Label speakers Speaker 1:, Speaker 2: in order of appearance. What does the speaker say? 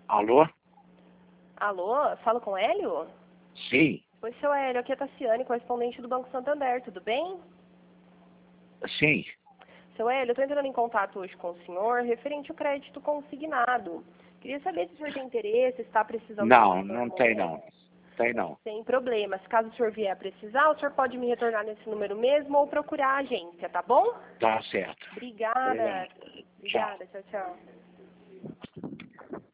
Speaker 1: Alô?
Speaker 2: Alô, falo com o Hélio?
Speaker 1: Sim,
Speaker 2: Oi, seu Hélio, aqui é a Tassiane, correspondente do Banco Santander, tudo bem?
Speaker 1: sim.
Speaker 2: Seu Hélio, eu estou entrando em contato hoje com o senhor referente ao crédito consignado. Queria saber se o senhor tem interesse, se está precisando de
Speaker 1: Não,
Speaker 2: um
Speaker 1: não tem
Speaker 2: moeda.
Speaker 1: não. Tem não.
Speaker 2: Sem problemas. Caso o senhor vier a precisar, o senhor pode me retornar nesse número mesmo ou procurar a agência, tá bom?
Speaker 1: Tá certo.
Speaker 2: Obrigada.
Speaker 1: Obrigado. Tchau.
Speaker 2: Obrigada, tchau, tchau.